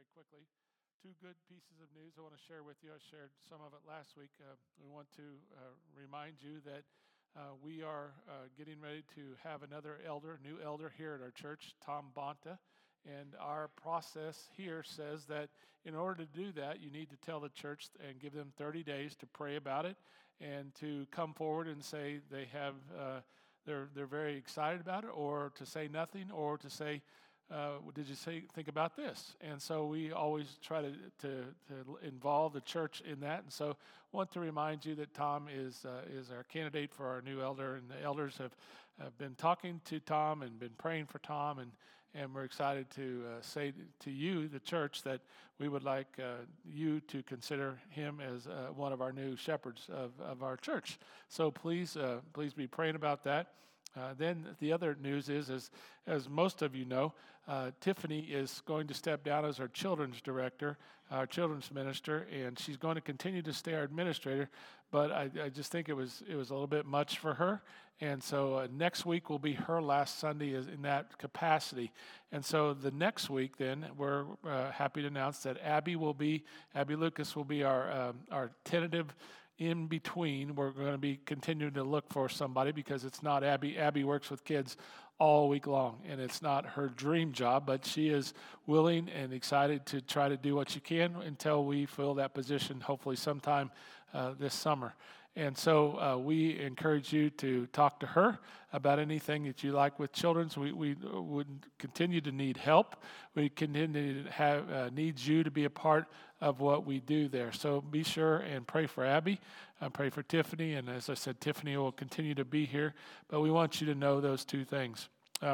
very quickly. Two good pieces of news I want to share with you. I shared some of it last week. We want to remind you that we are getting ready to have another new elder here at our church, Tom Bonta. And our process here says that in order to do that, you need to tell the church and give them 30 days to pray about it and to come forward and say they're very excited about it, or to say nothing, or to say, did you think about this? And so we always try to involve the church in that. And so I want to remind you that Tom is our candidate for our new elder, and the elders have been talking to Tom and been praying for Tom, and we're excited to say to you, the church, that we would like you to consider him as one of our new shepherds of our church. So please be praying about that. Then the other news is, as most of you know, Tiffany is going to step down as our children's director, our children's minister, and she's going to continue to stay our administrator. But I just think it was a little bit much for her, and so next week will be her last Sunday in that capacity. And so the next week, then, we're happy to announce that Abby Lucas will be our tentative. In between, we're going to be continuing to look for somebody, because it's not Abby. Abby works with kids all week long, and it's not her dream job, but she is willing and excited to try to do what she can until we fill that position, hopefully sometime this summer. And so we encourage you to talk to her about anything that you like with children's. We would continue to need help. We continue to have needs you to be a part of what we do there. So be sure and pray for Abby, pray for Tiffany, and as I said, Tiffany will continue to be here. But we want you to know those two things.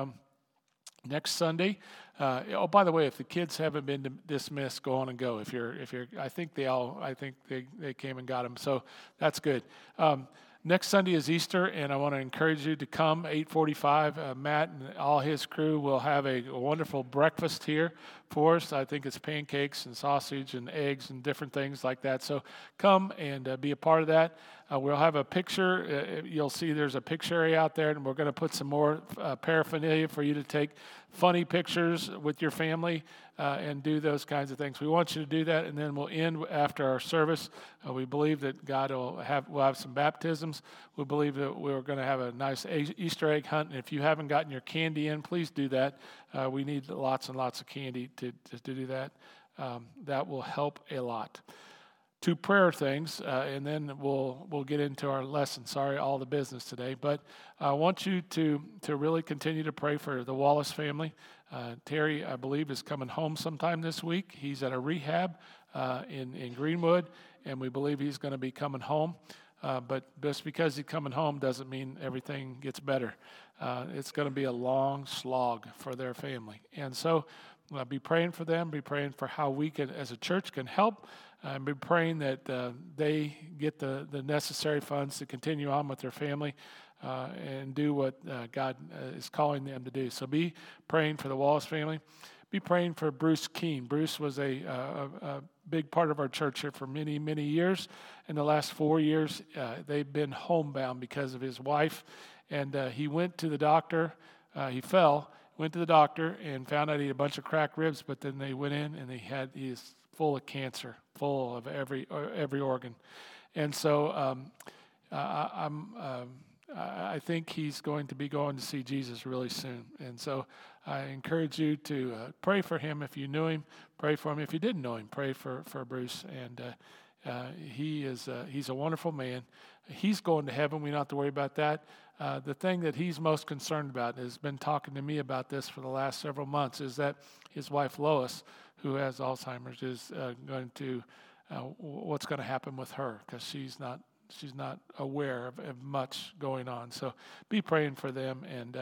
Next Sunday. By the way, if the kids haven't been dismissed, go on and go. If you're, I think they came and got them, so that's good. Next Sunday is Easter, and I want to encourage you to come. 8:45. Matt and all his crew will have a wonderful breakfast here for us. I think it's pancakes and sausage and eggs and different things like that. So come and be a part of that. We'll have a picture. You'll see there's a picture area out there, and we're going to put some more paraphernalia for you to take funny pictures with your family and do those kinds of things. We want you to do that, and then we'll end after our service. We believe that we'll have some baptisms. We believe that we're going to have a nice Easter egg hunt, and if you haven't gotten your candy in, please do that. We need lots and lots of candy to do that. That will help a lot. Two prayer things, and then we'll get into our lesson. Sorry, all the business today, but I want you to really continue to pray for the Wallace family. Terry, I believe, is coming home sometime this week. He's at a rehab in Greenwood, and we believe he's going to be coming home. But just because he's coming home doesn't mean everything gets better. It's going to be a long slog for their family, and so be praying for them. Be praying for how we can, as a church, can help. And be praying that they get the necessary funds to continue on with their family and do what God is calling them to do. So be praying for the Wallace family. Be praying for Bruce Keene. Bruce was a big part of our church here for many, many years. In the last 4 years, they've been homebound because of his wife. And he went to the doctor. He fell, went to the doctor, and found out he had a bunch of cracked ribs. But then they went in, and he is full of cancer, full of every organ. And so I think he's going to be going to see Jesus really soon. And so I encourage you to pray for him if you knew him. Pray for him if you didn't know him. Pray for Bruce. And he's a wonderful man. He's going to heaven. We don't have to worry about that. The thing that he's most concerned about, has been talking to me about this for the last several months, is that his wife Lois, who has Alzheimer's, is going to what's going to happen with her, because she's not aware of much going on. So be praying for them, and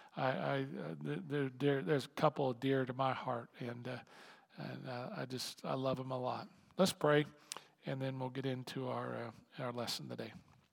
there's a couple dear to my heart, and I love them a lot. Let's pray, and then we'll get into our lesson today.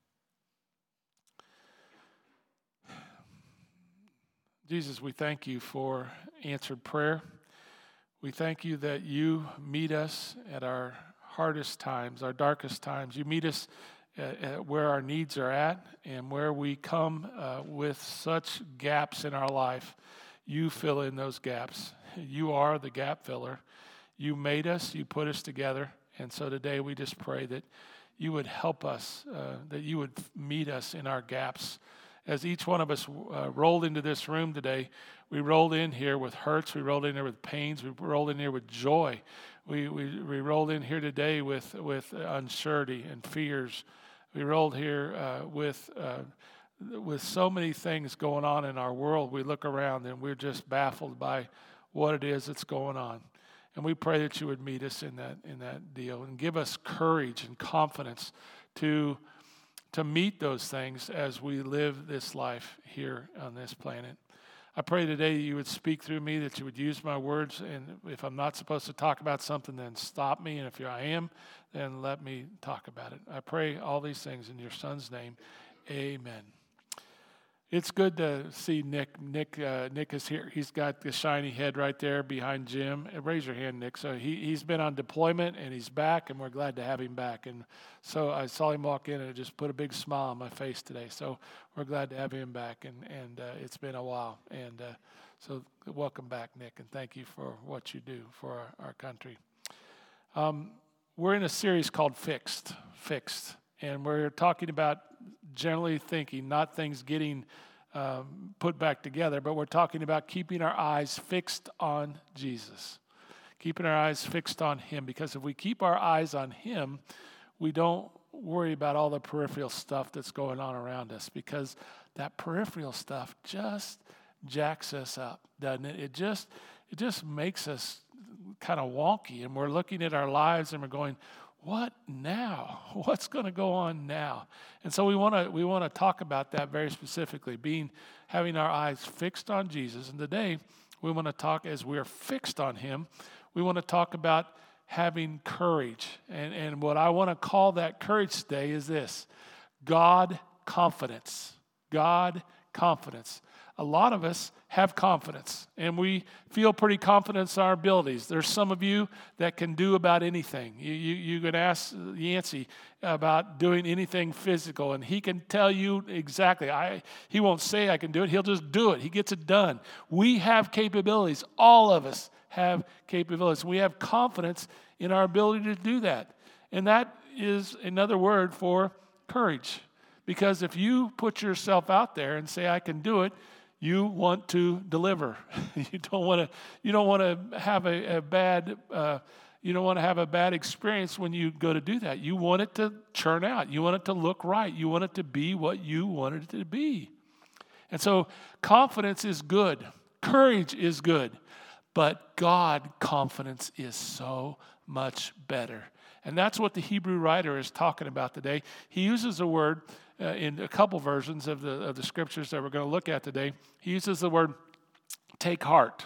Jesus, we thank you for answered prayer. We thank you that you meet us at our hardest times, our darkest times. You meet us at where our needs are at, and where we come with such gaps in our life. You fill in those gaps. You are the gap filler. You made us, you put us together. And so today we just pray that you would help us, that you would meet us in our gaps. As each one of us rolled into this room today, we rolled in here with hurts, we rolled in here with pains, we rolled in here with joy. We rolled in here today with uncertainty and fears. We rolled here with so many things going on in our world. We look around and we're just baffled by what it is that's going on. And we pray that you would meet us in that deal and give us courage and confidence to meet those things as we live this life here on this planet. I pray today you would speak through me, that you would use my words, and if I'm not supposed to talk about something, then stop me, and if I am, then let me talk about it. I pray all these things in your Son's name. Amen. It's good to see Nick. Nick is here. He's got the shiny head right there behind Jim. Raise your hand, Nick. So he's been on deployment, and he's back, and we're glad to have him back. And so I saw him walk in, and it just put a big smile on my face today. So we're glad to have him back, and it's been a while. And so welcome back, Nick, and thank you for what you do for our country. We're in a series called Fixed. And we're talking about generally thinking, not things getting put back together, but we're talking about keeping our eyes fixed on Jesus. Keeping our eyes fixed on him, because if we keep our eyes on him, we don't worry about all the peripheral stuff that's going on around us, because that peripheral stuff just jacks us up, doesn't it? It just makes us kind of wonky, and we're looking at our lives and we're going, what now? What's going to go on now? And so we want to talk about that very specifically, having our eyes fixed on Jesus. And today we want to talk, as we're fixed on him, we want to talk about having courage. And what I want to call that courage today is this: God confidence. God confidence. A lot of us have confidence, and we feel pretty confident in our abilities. There's some of you that can do about anything. You can ask Yancey about doing anything physical, and he can tell you exactly. He won't say I can do it. He'll just do it. He gets it done. We have capabilities. All of us have capabilities. We have confidence in our ability to do that, and that is another word for courage. Because if you put yourself out there and say, I can do it, you want to deliver. You don't want to have a bad experience when you go to do that. You want it to churn out. You want it to look right. You want it to be what you want it to be. And so confidence is good. Courage is good. But God confidence is so much better. And that's what the Hebrew writer is talking about today. He uses a word in a couple versions of the scriptures that we're going to look at today. He uses the word take heart,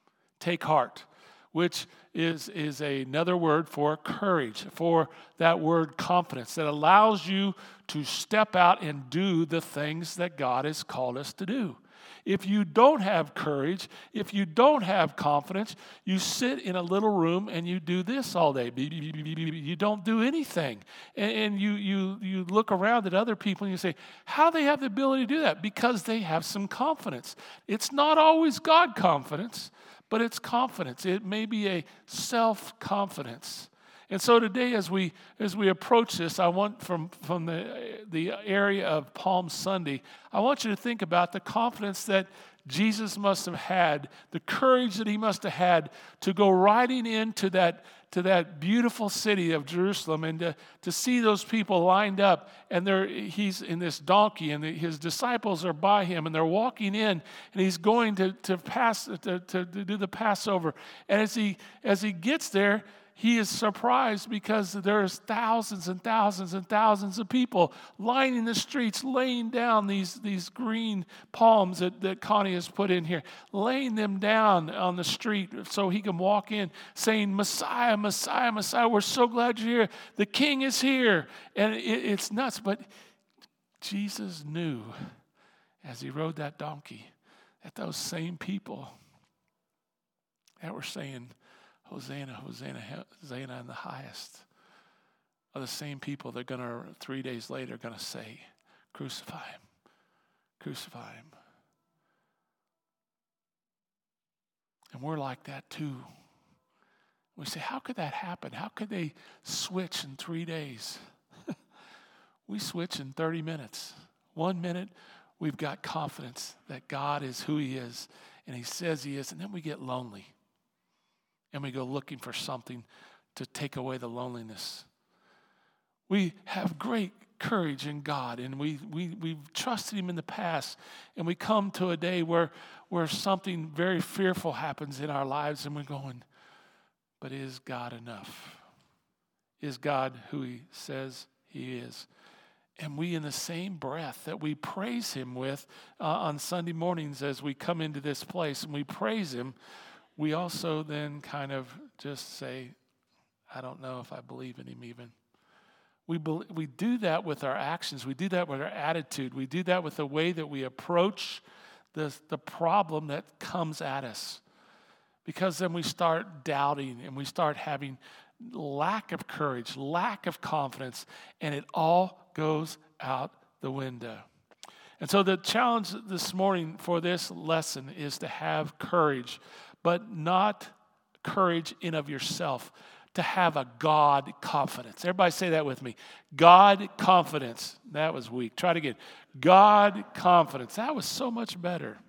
which is another word for courage, for that word confidence that allows you to step out and do the things that God has called us to do. If you don't have courage, if you don't have confidence, you sit in a little room and you do this all day. You don't do anything. And you look around at other people and you say, how do they have the ability to do that? Because they have some confidence. It's not always God confidence, but it's confidence. It may be a self-confidence. And so today, as we approach this, I want from the area of Palm Sunday, I want you to think about the confidence that Jesus must have had, the courage that he must have had to go riding into that beautiful city of Jerusalem and to see those people lined up, and he's in this donkey, and his disciples are by him, and they're walking in, and he's going to do the Passover. And as he gets there, he is surprised because there's thousands and thousands and thousands of people lining the streets, laying down these green palms that Connie has put in here, laying them down on the street so he can walk in saying, Messiah, Messiah, Messiah, we're so glad you're here. The King is here. And it's nuts. But Jesus knew as he rode that donkey that those same people that were saying, Hosanna, Hosanna, Hosanna in the highest, are the same people that are going to, 3 days later, going to say, crucify him, crucify him. And we're like that too. We say, how could that happen? How could they switch in 3 days? We switch in 30 minutes. 1 minute, we've got confidence that God is who he is, and he says he is, and then we get lonely. And we go looking for something to take away the loneliness. We have great courage in God, and we've trusted him in the past, and we come to a day where something very fearful happens in our lives, and we're going, but is God enough? Is God who he says he is? And we, in the same breath that we praise him with on Sunday mornings as we come into this place and we praise him, we also then kind of just say, I don't know if I believe in him even. We do that with our actions. We do that with our attitude. We do that with the way that we approach the problem that comes at us. Because then we start doubting and we start having lack of courage, lack of confidence, and it all goes out the window. And so the challenge this morning for this lesson is to have courage, but not courage in of yourself, to have a God confidence. Everybody say that with me. God confidence. That was weak. Try it again. God confidence. That was so much better.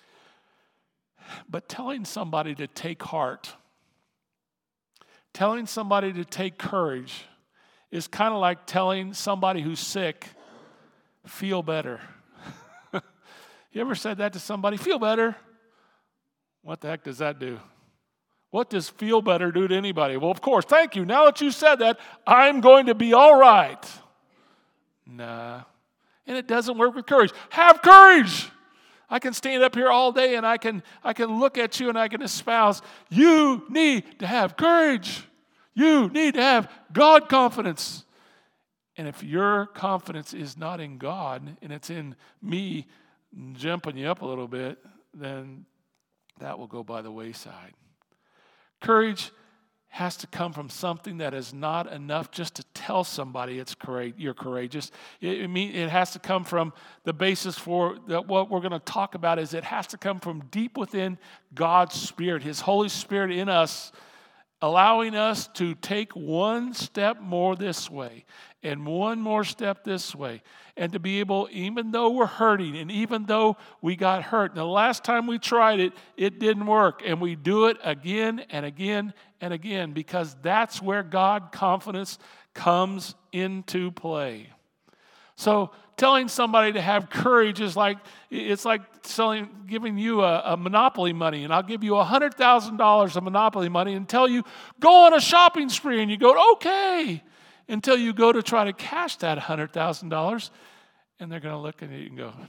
But telling somebody to take heart, telling somebody to take courage is kind of like telling somebody who's sick, feel better. You ever said that to somebody? Feel better? What the heck does that do? What does feel better do to anybody? Well, of course, thank you. Now that you said that, I'm going to be all right. Nah. And it doesn't work with courage. Have courage. I can stand up here all day and I can look at you and I can espouse, you need to have courage. You need to have God confidence. And if your confidence is not in God and it's in me jumping you up a little bit, then that will go by the wayside. Courage has to come from something that is not enough just to tell somebody you're courageous. It has to come from the basis for what we're going to talk about is it has to come from deep within God's Spirit, his Holy Spirit in us, allowing us to take one step more this way and one more step this way. And to be able, even though we're hurting and even though we got hurt, and the last time we tried it, it didn't work. And we do it again and again and again because that's where God confidence comes into play. So telling somebody to have courage is like, it's like giving you a Monopoly money, and I'll give you $100,000 of Monopoly money and tell you, go on a shopping spree, and you go, okay, until you go to try to cash that $100,000, and they're going to look at you and go,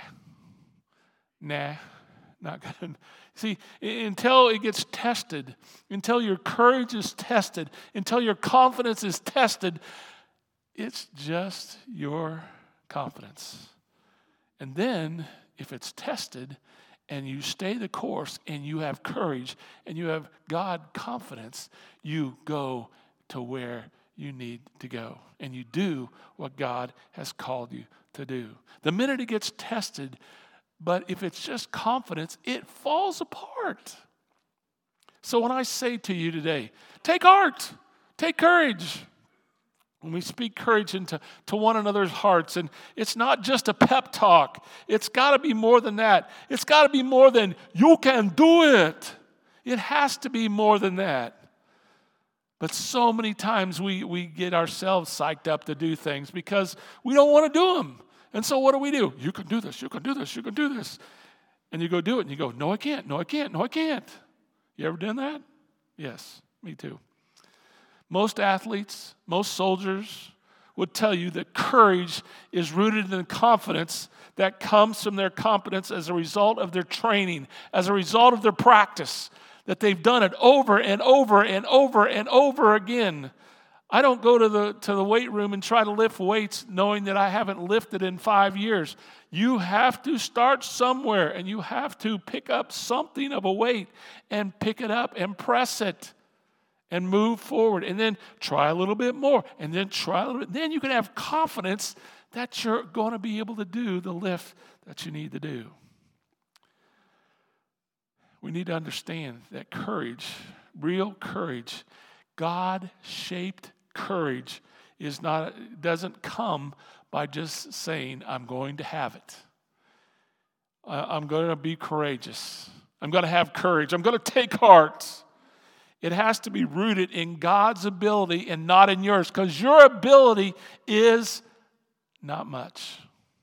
nah, not good. See, until it gets tested, until your courage is tested, until your confidence is tested, it's just your confidence. And then, if it's tested and you stay the course and you have courage and you have God confidence, you go to where you need to go. And you do what God has called you to do. The minute it gets tested, but if it's just confidence, it falls apart. So when I say to you today, take heart, take courage. When we speak courage into one another's hearts, and it's not just a pep talk. It's got to be more than that. It's got to be more than, you can do it. It has to be more than that. But so many times we get ourselves psyched up to do things because we don't want to do them. And so what do? You can do this, you can do this, you can do this. And you go do it, and you go, no, I can't, no, I can't, no, I can't. You ever done that? Yes, me too. Most athletes, most soldiers would tell you that courage is rooted in confidence that comes from their competence as a result of their training, as a result of their practice, that they've done it over and over and over and over again. I don't go to the weight room and try to lift weights knowing that I haven't lifted in 5 years. You have to start somewhere, and you have to pick up something of a weight and pick it up and press it and move forward, and then try a little bit more, and then try a little bit. Then you can have confidence that you're going to be able to do the lift that you need to do. We need to understand that courage real courage, God-shaped courage, doesn't come by just saying, I'm going to have it. I'm going to be courageous. I'm going to have courage. I'm going to take heart. It has to be rooted in God's ability and not in yours, because your ability is not much.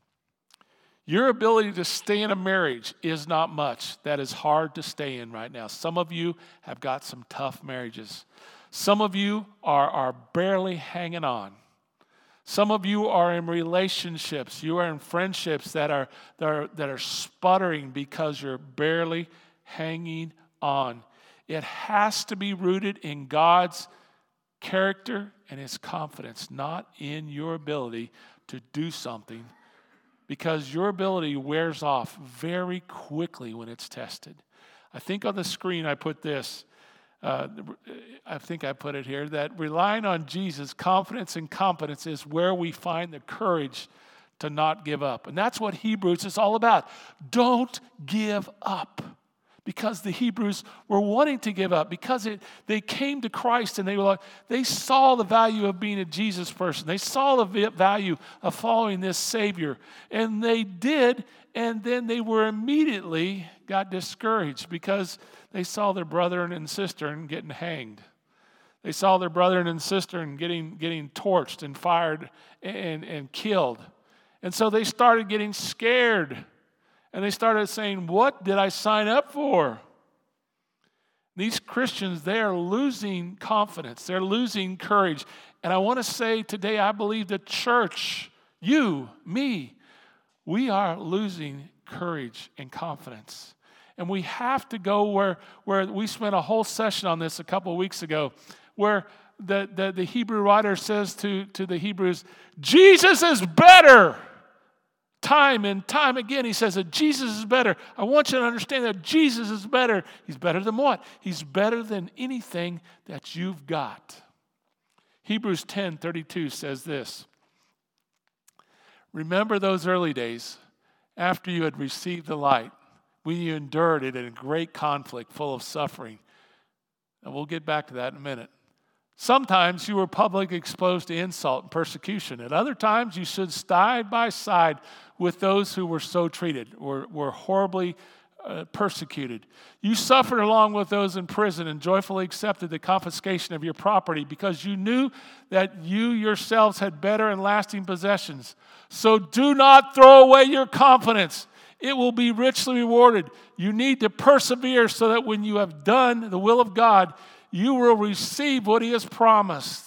Your ability to stay in a marriage is not much. That is hard to stay in right now. Some of you have got some tough marriages. Some of you are barely hanging on. Some of you are in relationships. You are in friendships that are sputtering because you're barely hanging on. It has to be rooted in God's character and His confidence, not in your ability to do something, because your ability wears off very quickly when it's tested. I think on the screen I put this. I think I put it here, that relying on Jesus, confidence and competence is where we find the courage to not give up. And that's what Hebrews is all about. Don't give up. Because the Hebrews were wanting to give up, because they came to Christ and they saw the value of being a Jesus person. They saw the value of following this Savior. And they did, and then they were immediately got discouraged because they saw their brother and sister getting hanged. They saw their brother and sister getting torched and fired and killed. And so they started getting scared. And they started saying, what did I sign up for? These Christians, they are losing confidence. They're losing courage. And I want to say today, I believe the church, you, me, we are losing courage and confidence. And we have to go where we spent a whole session on this a couple of weeks ago, where the Hebrew writer says to the Hebrews, Jesus is better. Time and time again, he says that Jesus is better. I want you to understand that Jesus is better. He's better than what? He's better than anything that you've got. Hebrews 10:32 says this. Remember those early days after you had received the light, when you endured it in a great conflict full of suffering. And we'll get back to that in a minute. Sometimes you were publicly exposed to insult and persecution. At other times, you stood side by side with those who were so treated, were horribly persecuted. You suffered along with those in prison and joyfully accepted the confiscation of your property because you knew that you yourselves had better and lasting possessions. So do not throw away your confidence. It will be richly rewarded. You need to persevere so that when you have done the will of God, you will receive what He has promised.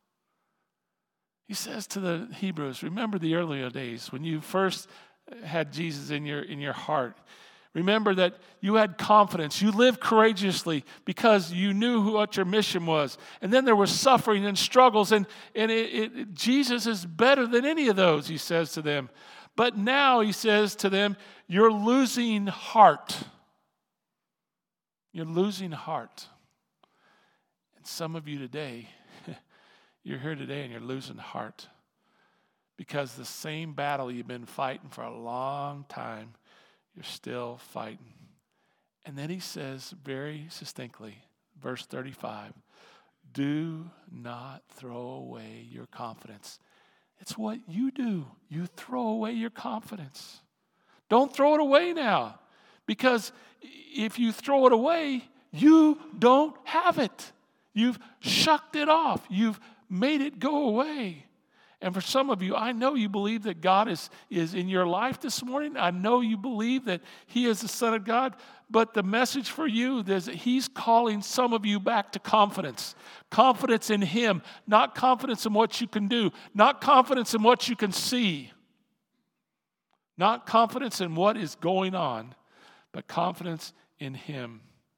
He says to the Hebrews, remember the earlier days when you first had Jesus in your heart. Remember that you had confidence. You lived courageously because you knew what your mission was. And then there was suffering and struggles, and Jesus is better than any of those, he says to them. But now, he says to them, you're losing heart. You're losing heart. And some of you today, you're here today and you're losing heart because the same battle you've been fighting for a long time, you're still fighting. And then he says very succinctly, verse 35, do not throw away your confidence. It's what you do. You throw away your confidence. Don't throw it away now, because if you throw it away, you don't have it. You've shucked it off. You've made it go away. And for some of you, I know you believe that God is in your life this morning. I know you believe that He is the Son of God. But the message for you is that He's calling some of you back to confidence. Confidence in Him, not confidence in what you can do, not confidence in what you can see, not confidence in what is going on, but confidence in Him.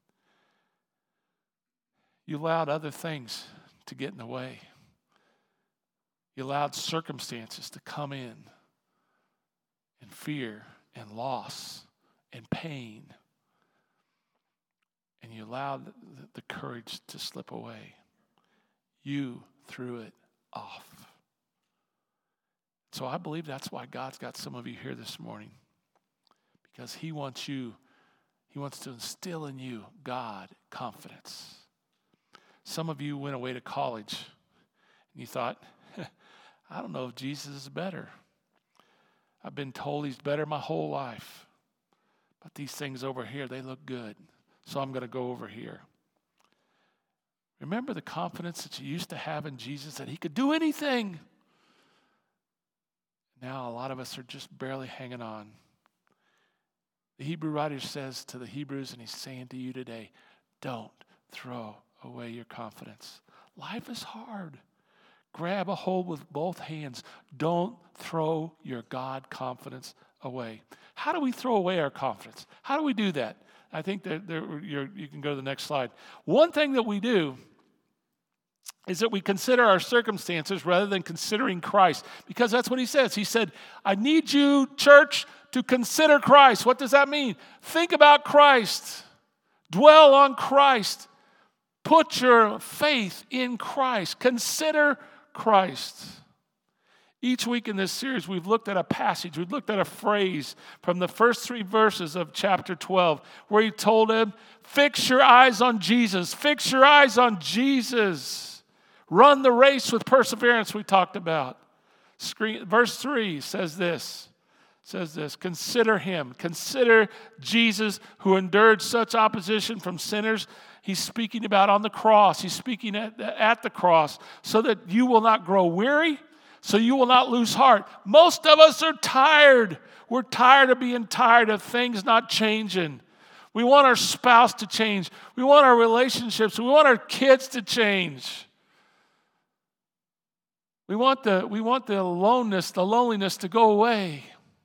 You allowed other things to get in the way. You allowed circumstances to come in, and fear and loss and pain. And you allowed the courage to slip away. You threw it off. So I believe that's why God's got some of you here this morning. Because He wants to instill in you God confidence. some of you went away to college and you thought, I don't know if Jesus is better. I've been told he's better my whole life. But these things over here, they look good. So I'm going to go over here. Remember the confidence that you used to have in Jesus, that he could do anything. Now a lot of us are just barely hanging on. The Hebrew writer says to the Hebrews, and he's saying to you today, don't throw away your confidence. Life is hard. Grab a hold with both hands. Don't throw your God confidence away. How do we throw away our confidence? How do we do that? I think that you can go to the next slide. One thing that we do is that we consider our circumstances rather than considering Christ, because that's what he says. He said, I need you, church, to consider Christ. What does that mean? Think about Christ. Dwell on Christ. Put your faith in Christ. Consider Christ. Each week in this series, we've looked at a passage, we've looked at a phrase from the first 3 verses of chapter 12, where he told him, fix your eyes on Jesus. Fix your eyes on Jesus. Run the race with perseverance we talked about. Verse 3 says this, consider him. Consider Jesus, who endured such opposition from sinners. He's speaking about on the cross. He's speaking at the cross, so that you will not grow weary, so you will not lose heart. Most of us are tired. We're tired of being tired of things not changing. We want our spouse to change. We want our relationships. We want our kids to change. We want the aloneness, the loneliness to go away.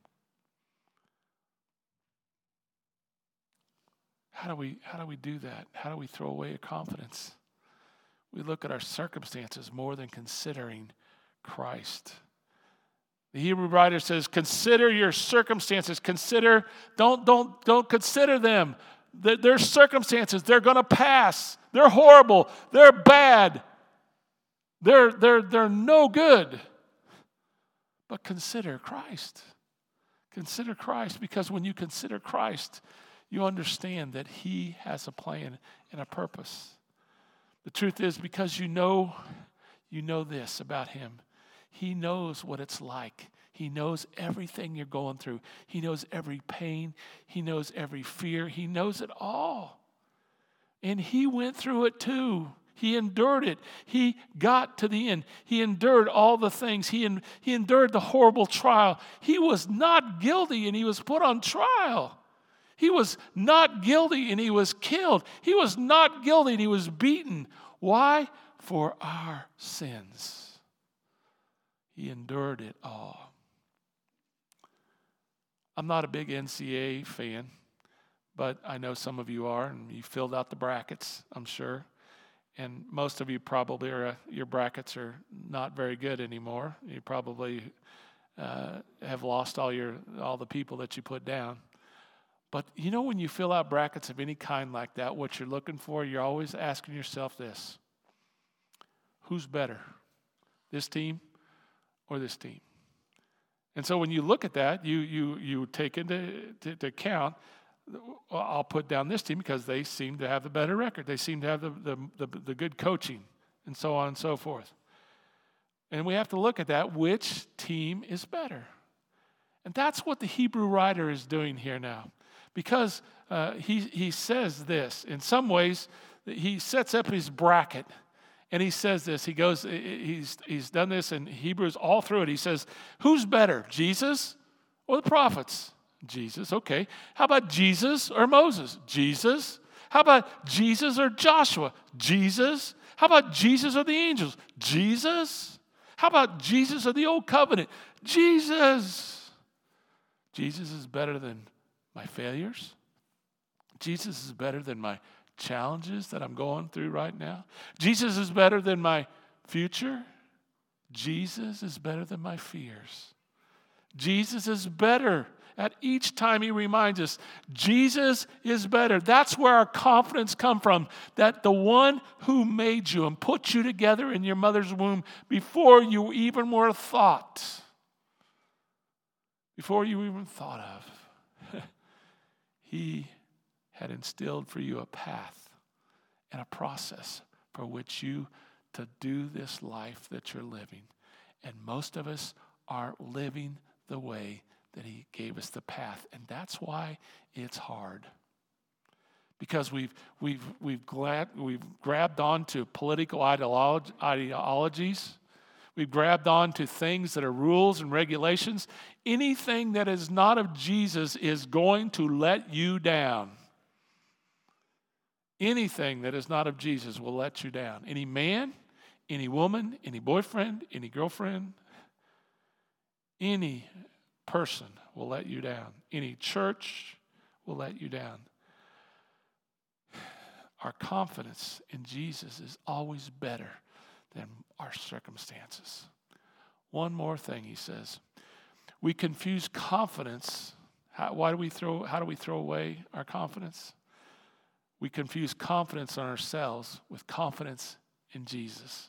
How do we do that? How do we throw away a confidence? We look at our circumstances more than considering Christ. The Hebrew writer says, consider your circumstances. Don't consider them. Their circumstances, they're going to pass. They're horrible. They're bad. They're no good. But consider Christ. Consider Christ, because when you consider Christ, you understand that he has a plan and a purpose. The truth is, because you know this about him. He knows what it's like. He knows everything you're going through. He knows every pain. He knows every fear. He knows it all. And he went through it too. He endured it. He got to the end. He endured all the things. He endured the horrible trial. He was not guilty, and he was put on trial. He was not guilty, and he was killed. He was not guilty, and he was beaten. Why? For our sins. He endured it all. I'm not a big NCAA fan, but I know some of you are, and you filled out the brackets, I'm sure. And most of you probably your brackets are not very good anymore. You probably have lost all the people that you put down. But you know, when you fill out brackets of any kind like that, what you're looking for, you're always asking yourself this: who's better, this team or this team? And so when you look at that, you take into account, I'll put down this team because they seem to have the better record. They seem to have the good coaching, and so on and so forth. And we have to look at that, which team is better. And that's what the Hebrew writer is doing here now. Because he says this. In some ways, he sets up his bracket, and he says this. He goes, he's done this in Hebrews all through it. He says, who's better, Jesus or the prophets? Jesus, okay. How about Jesus or Moses? Jesus. How about Jesus or Joshua? Jesus. How about Jesus or the angels? Jesus. How about Jesus or the old covenant? Jesus. Jesus is better than my failures. Jesus is better than my challenges that I'm going through right now. Jesus is better than my future. Jesus is better than my fears. Jesus is better. At each time he reminds us, Jesus is better. That's where our confidence comes from, that the one who made you and put you together in your mother's womb before you even were thought, before you even thought of, he had instilled for you a path and a process for which you to do this life that you're living. And most of us aren't living the way that he gave us the path. And that's why it's hard. Because we've grabbed onto political ideologies. We've grabbed onto things that are rules and regulations. Anything that is not of Jesus is going to let you down. Anything that is not of Jesus will let you down. Any man, any woman, any boyfriend, any girlfriend, any person will let you down. Any church will let you down. Our confidence in Jesus is always better than our circumstances. One more thing he says. We confuse confidence. How do we throw away our confidence? We confuse confidence in ourselves with confidence in Jesus.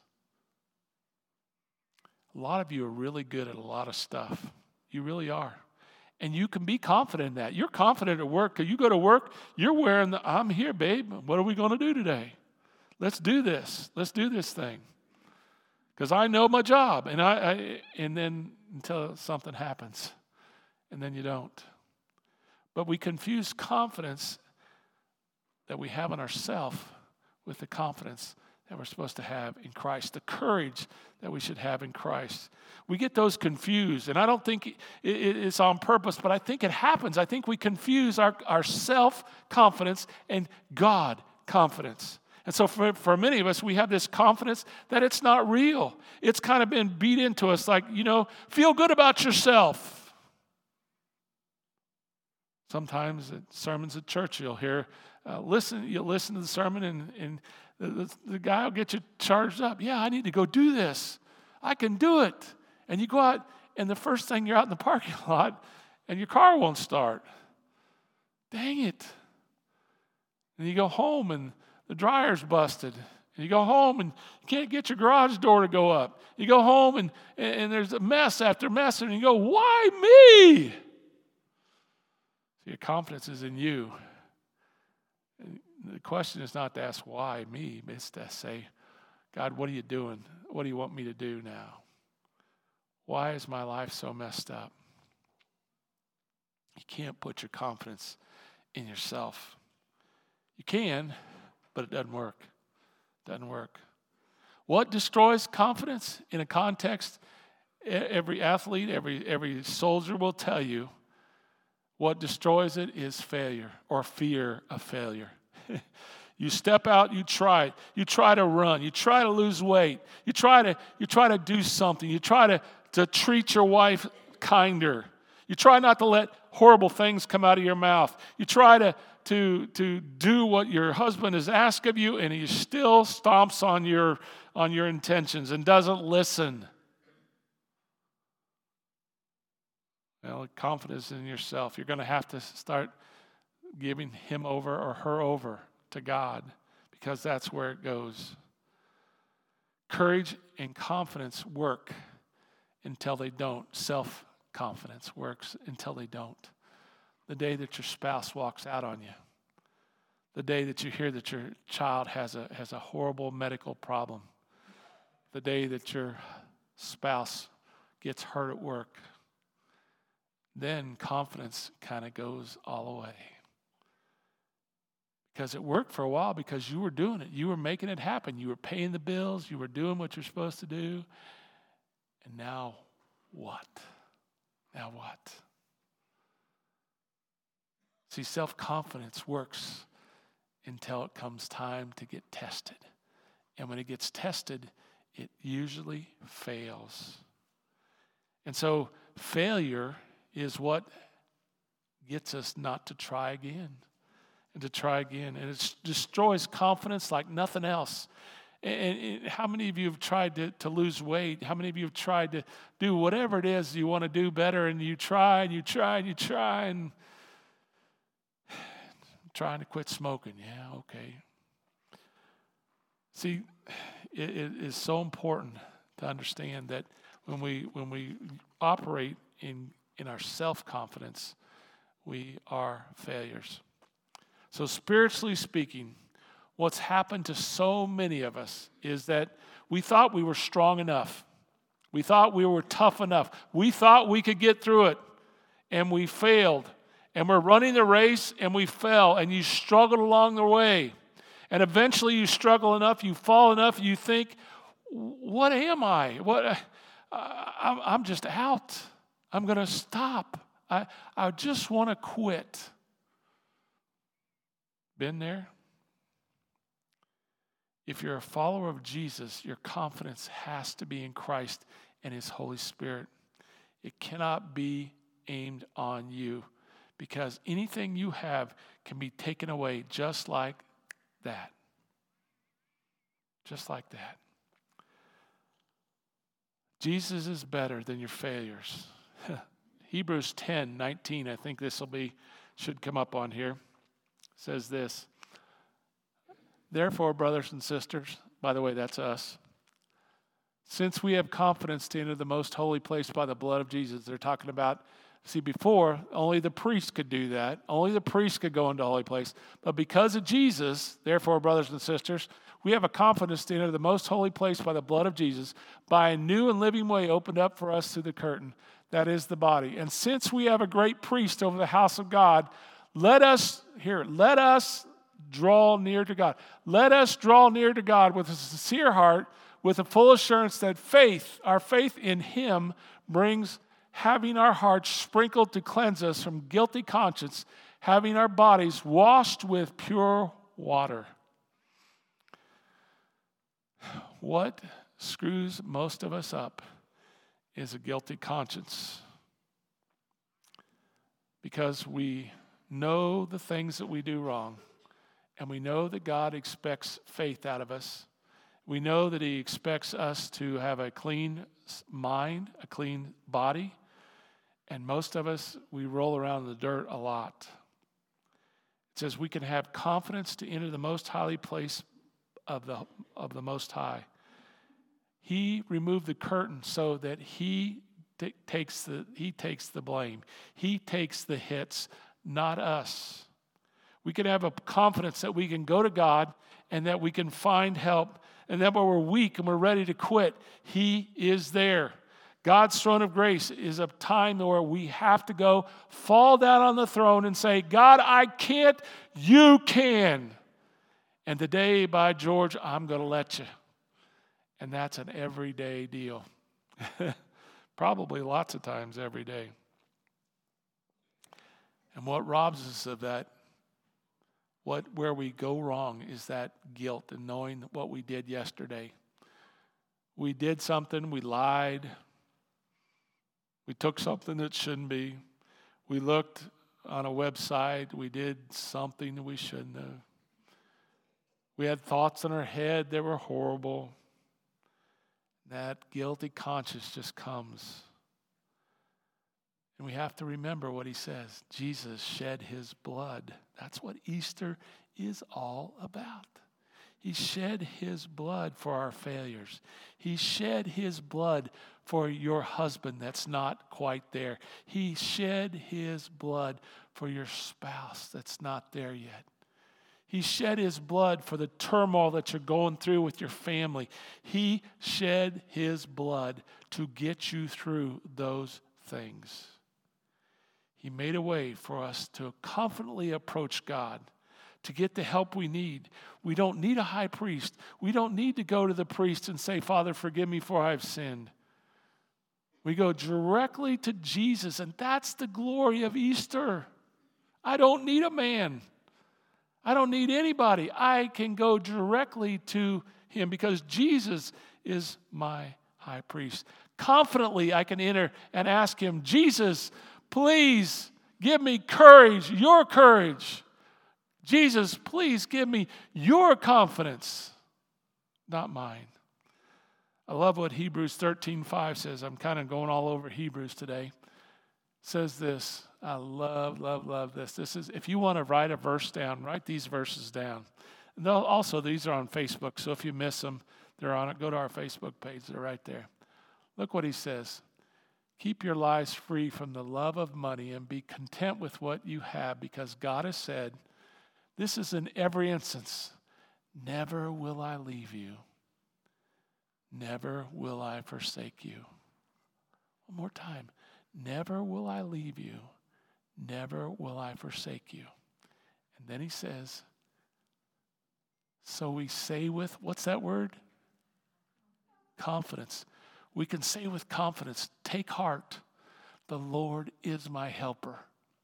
A lot of you are really good at a lot of stuff. You really are. And you can be confident in that. You're confident at work. You go to work, you're wearing the, I'm here, babe. What are we going to do today? Let's do this. Let's do this thing. Because I know my job. And then until something happens. And then you don't. But we confuse confidence that we have in ourselves with the confidence that we're supposed to have in Christ, the courage that we should have in Christ. We get those confused, and I don't think it's on purpose, but I think it happens. I think we confuse our self-confidence and God confidence. And so for many of us, we have this confidence that it's not real. It's kind of been beat into us like, feel good about yourself. Sometimes at sermons at church, you'll hear, you'll listen to the sermon, and the guy will get you charged up. Yeah, I need to go do this. I can do it. And you go out, and the first thing you're out in the parking lot, and your car won't start. Dang it. And you go home, and the dryer's busted. And you go home, and you can't get your garage door to go up. You go home, and there's a mess after mess, and you go, why me? So your confidence is in you. The question is not to ask why me, but it's to say, God, what are you doing? What do you want me to do now? Why is my life so messed up? You can't put your confidence in yourself. You can, but it doesn't work. It doesn't work. What destroys confidence in a context? Every athlete, every soldier will tell you what destroys it is failure or fear of failure. You step out, you try it. You try to run. You try to lose weight. You try to do something. You try to treat your wife kinder. You try not to let horrible things come out of your mouth. You try to do what your husband has asked of you, and he still stomps on your intentions and doesn't listen. Well, confidence in yourself. You're going to have to start giving him over or her over to God, because that's where it goes. Courage and confidence work until they don't. Self-confidence works until they don't. The day that your spouse walks out on you, the day that you hear that your child has a horrible medical problem, the day that your spouse gets hurt at work, then confidence kind of goes all away. Because it worked for a while because you were doing it. You were making it happen. You were paying the bills. You were doing what you're supposed to do. And now what? Now what? See, self-confidence works until it comes time to get tested. And when it gets tested, it usually fails. And so failure is what gets us not to try again. And to try again. And it destroys confidence like nothing else. And how many of you have tried to lose weight? How many of you have tried to do whatever it is you want to do better, and you try and you try and you try, and trying to quit smoking? Yeah, okay. See, it is so important to understand that when we operate in our self-confidence, we are failures. So spiritually speaking, what's happened to so many of us is that we thought we were strong enough. We thought we were tough enough. We thought we could get through it, and we failed. And we're running the race, and we fell, and you struggled along the way. And eventually you struggle enough, you fall enough, you think, what am I? I'm just out. I'm going to stop. I just want to quit. Been there? If you're a follower of Jesus, your confidence has to be in Christ and His Holy Spirit. It cannot be aimed on you, because anything you have can be taken away just like that. Just like that. Jesus is better than your failures. Hebrews 10:19, I think this should come up on here, says this. Therefore, brothers and sisters, by the way, that's us, since we have confidence to enter the most holy place by the blood of Jesus, they're talking about, see, before, only the priest could do that. Only the priest could go into the holy place. But because of Jesus, therefore, brothers and sisters, we have a confidence to enter the most holy place by the blood of Jesus, by a new and living way opened up for us through the curtain, that is the body. And since we have a great priest over the house of God, let us draw near to God. Let us draw near to God with a sincere heart, with a full assurance that our faith in Him brings having our hearts sprinkled to cleanse us from guilty conscience, having our bodies washed with pure water. What screws most of us up is a guilty conscience. Because we know the things that we do wrong, and we know that God expects faith out of us. We know that He expects us to have a clean mind, a clean body, and most of us, we roll around in the dirt a lot. It says we can have confidence to enter the most highly place of the Most High. He removed the curtain so that He takes the blame. He takes the hits, not us. We can have a confidence that we can go to God and that we can find help, and that when we're weak and we're ready to quit, He is there. God's throne of grace is a time where we have to go fall down on the throne and say, God, I can't, You can. And today, by George, I'm going to let You. And that's an everyday deal. Probably lots of times every day. And what robs us of that, where we go wrong, is that guilt and knowing what we did yesterday. We did something, we lied. We took something that shouldn't be. We looked on a website. We did something that we shouldn't have. We had thoughts in our head that were horrible. That guilty conscience just comes. And we have to remember what He says. Jesus shed His blood. That's what Easter is all about. He shed His blood for our failures. He shed His blood for your husband that's not quite there. He shed His blood for your spouse that's not there yet. He shed His blood for the turmoil that you're going through with your family. He shed His blood to get you through those things. He made a way for us to confidently approach God, to get the help we need. We don't need a high priest. We don't need to go to the priest and say, Father, forgive me for I've sinned. We go directly to Jesus, and that's the glory of Easter. I don't need a man. I don't need anybody. I can go directly to Him because Jesus is my high priest. Confidently, I can enter and ask Him, Jesus, please give me courage, Your courage. Jesus, please give me Your confidence, not mine. I love what Hebrews 13:5 says. I'm kind of going all over Hebrews today. It says this. I love this. This is, if you want to write a verse down, write these verses down. And also, these are on Facebook, so if you miss them, they're on it. Go to our Facebook page. They're right there. Look what he says. Keep your lives free from the love of money and be content with what you have, because God has said, this is in every instance, never will I leave you. Never will I forsake you. One more time. Never will I leave you. Never will I forsake you. And then he says, so we say with, what's that word? Confidence. We can say with confidence, take heart. The Lord is my helper.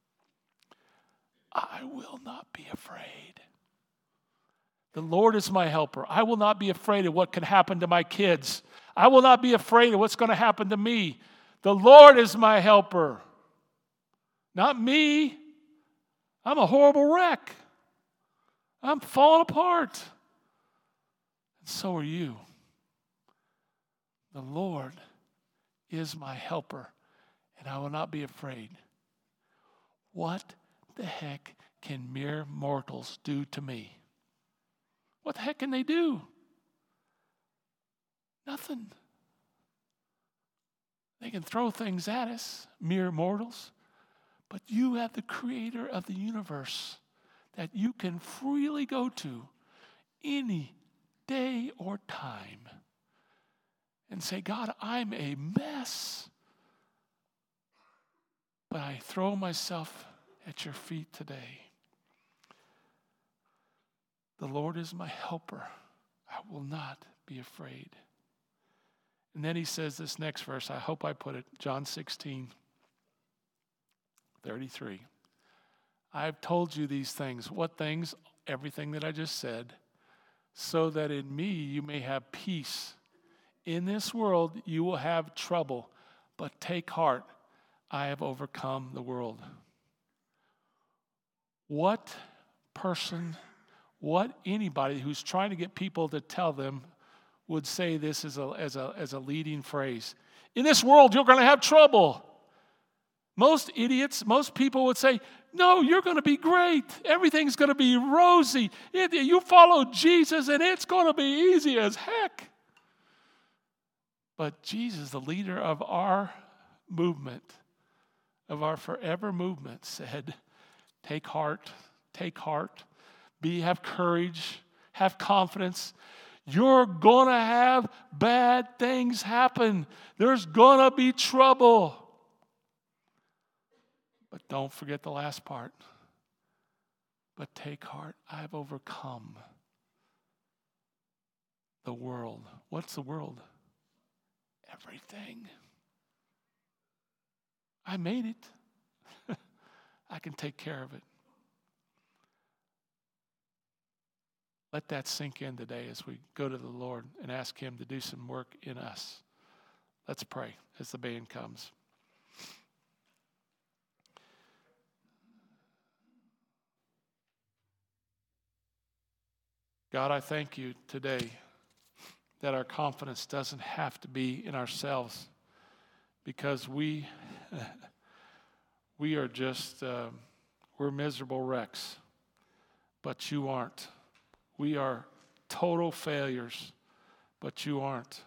I will not be afraid. The Lord is my helper. I will not be afraid of what can happen to my kids. I will not be afraid of what's going to happen to me. The Lord is my helper. Not me. I'm a horrible wreck. I'm falling apart. And so are you. The Lord is my helper, and I will not be afraid. What the heck can mere mortals do to me? What the heck can they do? Nothing. They can throw things at us, mere mortals. But you have the creator of the universe that you can freely go to any day or time and say, God, I'm a mess, but I throw myself at your feet today. The Lord is my helper. I will not be afraid. And then he says this next verse, I hope I put it, John 16:33. I've told you these things. What things? Everything that I just said. So that in me you may have peace. In this world you will have trouble, but take heart. I have overcome the world. What person, what anybody who's trying to get people to tell them would say this as a leading phrase? In this world you're going to have trouble. Most idiots, most people would say, no, you're going to be great. Everything's going to be rosy. You follow Jesus and it's going to be easy as heck. But Jesus, the leader of our movement, of our forever movement, said, take heart, have courage, have confidence. You're going to have bad things happen. There's going to be trouble. But don't forget the last part. But take heart, I've overcome the world. What's the world? Everything. I made it. I can take care of it. Let that sink in today as we go to the Lord and ask him to do some work in us. Let's pray as the band comes. God, I thank you today that our confidence doesn't have to be in ourselves, because we are just, we're miserable wrecks, but you aren't. We are total failures, but you aren't.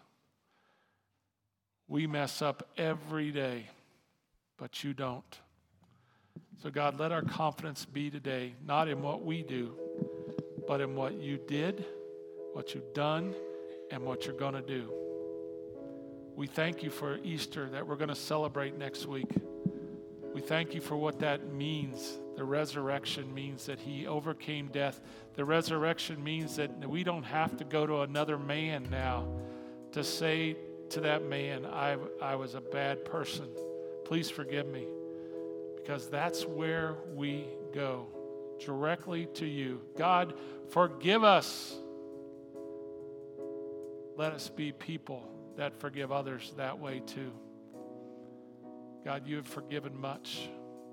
We mess up every day, but you don't. So God, let our confidence be today, not in what we do, but in what you did, what you've done, and what you're going to do. We thank you for Easter that we're going to celebrate next week. We thank you for what that means. The resurrection means that he overcame death. The resurrection means that we don't have to go to another man now to say to that man, I was a bad person. Please forgive me. Because that's where we go, directly to you. God, forgive us. Let us be people that forgive others that way too. God, you have forgiven much.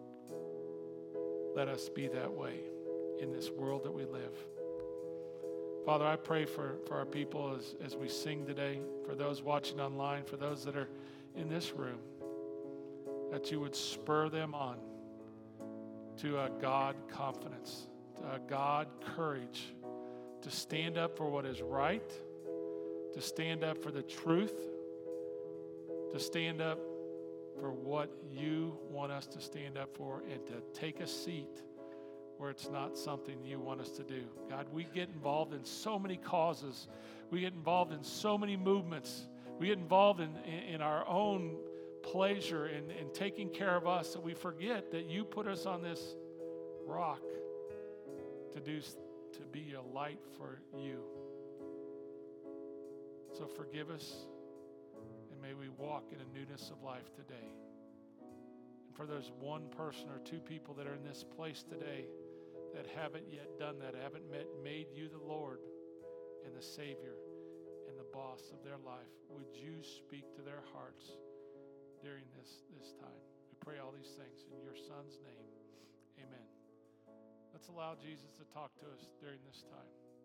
Let us be that way in this world that we live. Father, I pray for our people as we sing today, for those watching online, for those that are in this room, that you would spur them on to a God confidence, to a God courage, to stand up for what is right, to stand up for the truth, to stand up for what you want us to stand up for, and to take a seat where it's not something you want us to do. God, we get involved in so many causes. We get involved in so many movements. We get involved in our own pleasure in taking care of us that we forget that you put us on this rock to be a light for you. So forgive us, and may we walk in a newness of life today. And for those one person or two people that are in this place today that haven't yet done that, haven't made you the Lord and the Savior and the boss of their life, would you speak to their hearts during this time? We pray all these things in your Son's name. Amen. Let's allow Jesus to talk to us during this time.